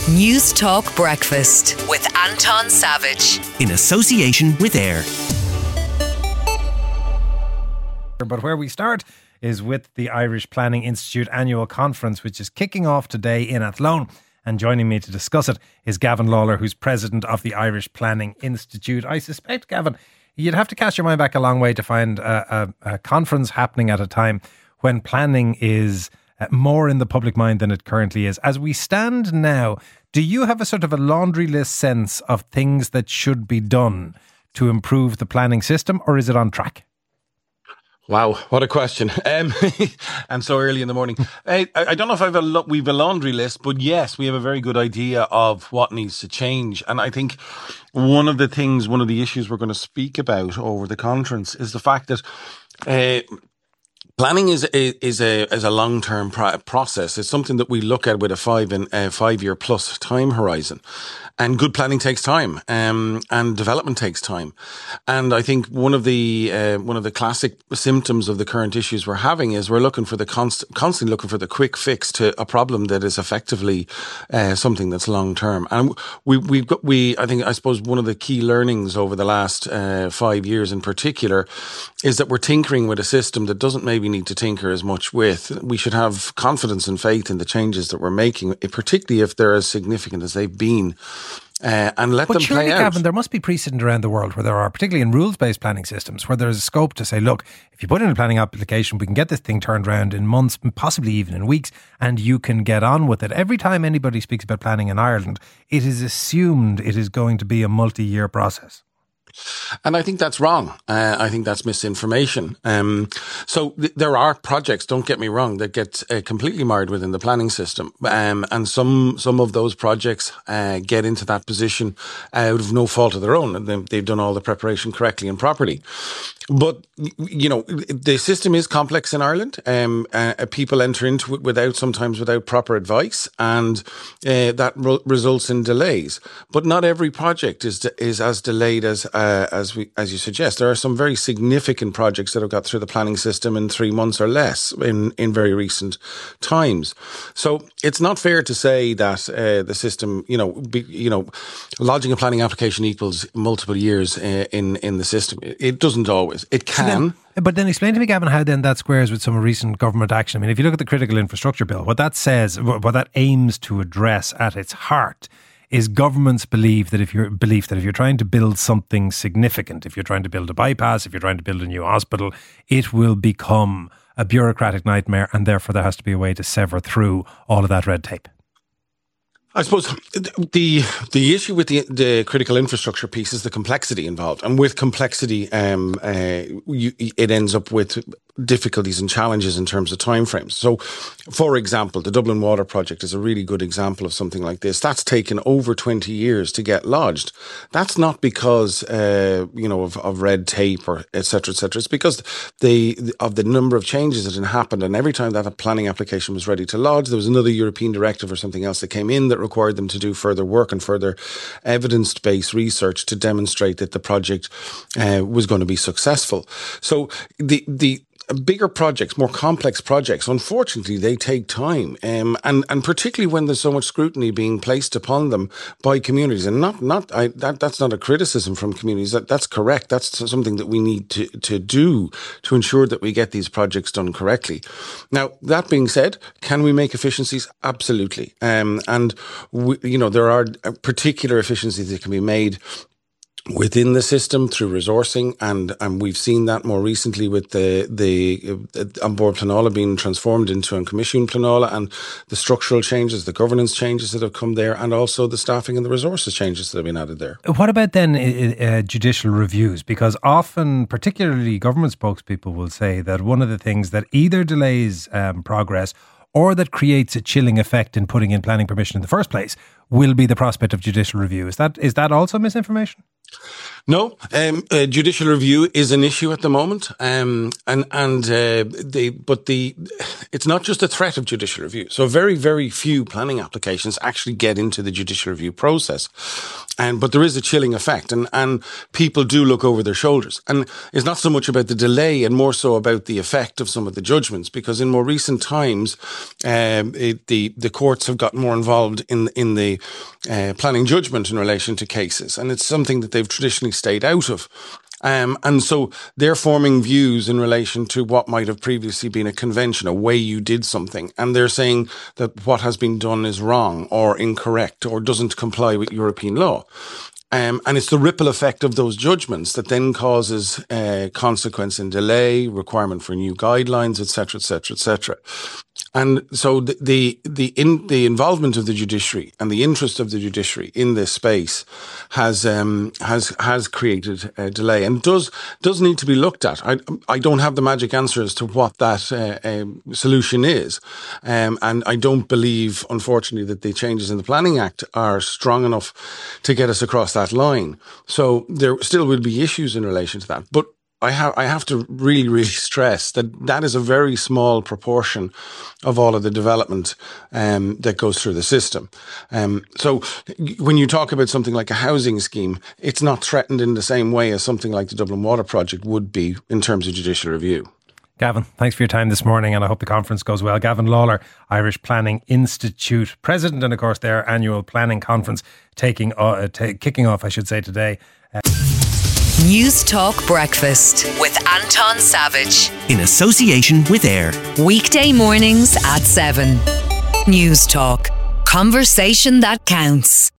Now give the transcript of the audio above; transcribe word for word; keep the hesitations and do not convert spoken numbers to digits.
News Talk Breakfast with Anton Savage. In association with AIR. But where we start is with the Irish Planning Institute annual conference, which is kicking off today in Athlone. And joining me to discuss it is Gavin Lawler, who's president of the Irish Planning Institute. I suspect, Gavin, you'd have to cast your mind back a long way to find a, a, a conference happening at a time when planning is uh, more in the public mind than it currently is. As we stand now, do you have a sort of a laundry list sense of things that should be done to improve the planning system, or is it on track? Wow, what a question. Um, and so early in the morning. I, I don't know if I've a lo- we've a laundry list, but yes, we have a very good idea of what needs to change. And I think one of the things, one of the issues we're going to speak about over the conference is the fact that uh, planning is a, is a is a long term pro- process. It's something that we look at with a five and uh, five year plus time horizon. And good planning takes time, um, and development takes time. And I think one of the uh, one of the classic symptoms of the current issues we're having is we're looking for the const- constantly looking for the quick fix to a problem that is effectively uh, something that's long term. And we we've got we I think I suppose one of the key learnings over the last uh, five years in particular is that we're tinkering with a system that doesn't maybe need to tinker as much with. We should have confidence and faith in the changes that we're making, particularly if they're as significant as they've been. Uh, and let but them surely, play out. Gavin, there must be precedent around the world where there are, particularly in rules-based planning systems, where there's a scope to say, look, if you put in a planning application, we can get this thing turned around in months, possibly even in weeks, and you can get on with it. Every time anybody speaks about planning in Ireland, it is assumed it is going to be a multi-year process. And I think that's wrong. Uh, I think that's misinformation. Um, so th- there are projects, don't get me wrong, that get uh, completely mired within the planning system. Um, and some some of those projects uh, get into that position out of no fault of their own. And they've done all the preparation correctly and properly. But, you know, the system is complex in Ireland. Um, uh, people enter into it without, sometimes without proper advice, and uh, that re- results in delays. But not every project is de- is as delayed as uh, as we as you suggest. There are some very significant projects that have got through the planning system in three months or less in, in very recent times. So it's not fair to say that uh, the system, you know, be, you know, lodging a planning application equals multiple years uh, in in the system. It doesn't always. It can. So then, but then explain to me, Gavin, how then that squares with some recent government action. I mean, if you look at the Critical Infrastructure Bill, what that says, what that aims to address at its heart is governments believe that if you're belief that if you're trying to build something significant, if you're trying to build a bypass, if you're trying to build a new hospital, it will become a bureaucratic nightmare, and therefore there has to be a way to sever through all of that red tape. I suppose the the issue with the the critical infrastructure piece is the complexity involved, and with complexity, um, uh, you, it ends up with difficulties and challenges in terms of timeframes. So, for example, the Dublin Water Project is a really good example of something like this. That's taken over twenty years to get lodged. That's not because uh, you know of, of red tape or et cetera, et cetera. It's because the of the number of changes that had happened, and every time that a planning application was ready to lodge, there was another European directive or something else that came in that required them to do further work and further evidence-based research to demonstrate that the project uh, was going to be successful. So the the bigger projects, more complex projects, unfortunately, they take time, um, and and particularly when there's so much scrutiny being placed upon them by communities. And not not I, that that's not a criticism from communities. That that's correct. That's something that we need to to do to ensure that we get these projects done correctly. Now, that being said, can we make efficiencies? Absolutely. Um, and we, you know there are particular efficiencies that can be made within the system through resourcing, and, and we've seen that more recently with the the uh, An Bord Pleanála being transformed into An Comisiún Pleanála, and the structural changes, the governance changes that have come there, and also the staffing and the resources changes that have been added there. What about then uh, judicial reviews? Because often, particularly government spokespeople will say that one of the things that either delays um, progress or that creates a chilling effect in putting in planning permission in the first place will be the prospect of judicial review. Is that is that also misinformation? No, um, uh, judicial review is an issue at the moment, um, and and uh, the but the it's not just a threat of judicial review. So very very few planning applications actually get into the judicial review process, and but there is a chilling effect, and and people do look over their shoulders, and it's not so much about the delay and more so about the effect of some of the judgments, because in more recent times, um, it, the the courts have got more involved in in the uh, planning judgment in relation to cases, and it's something that they've traditionally stayed out of. Um, and so they're forming views in relation to what might have previously been a convention, a way you did something. And they're saying that what has been done is wrong or incorrect or doesn't comply with European law. Um, and it's the ripple effect of those judgments that then causes uh, consequence in delay, requirement for new guidelines, et cetera, et cetera, et cetera. And so the the the, in, the involvement of the judiciary and the interest of the judiciary in this space has um, has has created a delay and does does need to be looked at. I I don't have the magic answer as to what that uh, um, solution is, um, and I don't believe, unfortunately, that the changes in the Planning Act are strong enough to get us across that line. So there still will be issues in relation to that, but I have I have to really, really stress that that is a very small proportion of all of the development um, that goes through the system. Um, so when you talk about something like a housing scheme, it's not threatened in the same way as something like the Dublin Water Project would be in terms of judicial review. Gavin, thanks for your time this morning, and I hope the conference goes well. Gavin Lawler, Irish Planning Institute President, and of course their annual planning conference taking uh, t- kicking off, I should say, today. Uh- News Talk Breakfast with Anton Savage. In association with AIR. Weekday mornings at seven. News Talk. Conversation that counts.